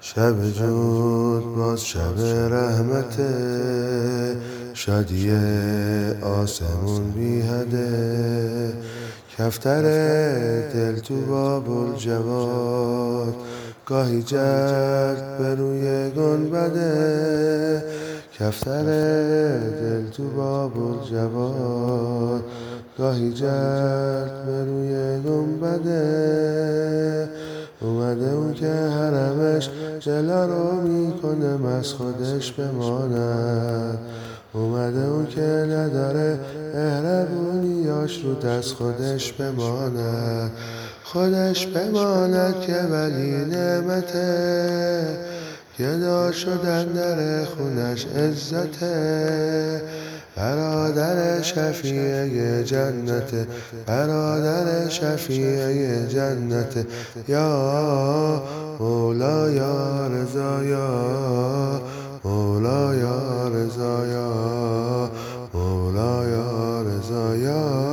شب جود باز شب رحمت، شادی آسمون بی حده، کفتر دل تو بابل جواد، گاهی جلد به روی گنبده. کفتر دل تو بابل جواد، گاهی جلد به روی گنبده. اومده اون که حرمش دلا رو میکنه از خودش بماند، اومده اون که نداره مهربونیاش رو دست خودش بماند. خودش بماند که ولی نعمته، گدا شدن در خونش عزته. برادر شفیع جنت، برادر شفیع جنت. یا مولا یا رضا، یا مولا یا رضا، یا مولا یا رضا، یا